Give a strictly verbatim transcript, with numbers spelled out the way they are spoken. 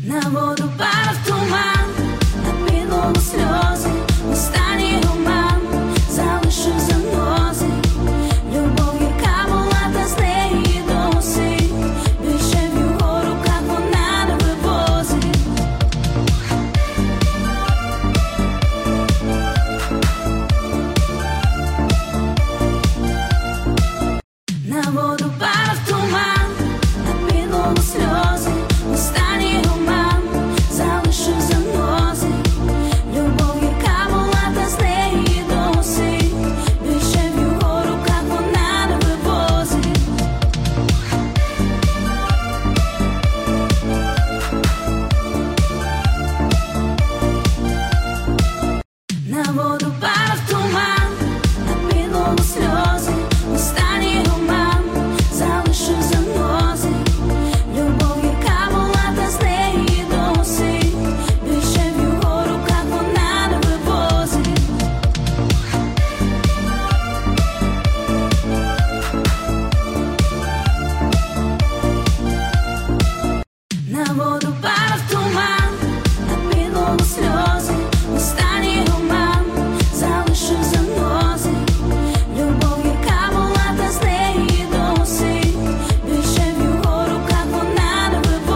На воду падав туман, на підлогу сльози, останній роман залишив занози. Любов, яка була, та з неї досі більше в його руках вона не вивозить. На воду падав туман, на підлогу сльози, останній роман залишив занози. Любов, яка була, та з неї досі більше в його руках вона не вивозить. На воду падав туман, на підлогу сльози, останній роман залишив занози. Любов, яка була, та з неї досі більше в його руках вона не вивозить. На воду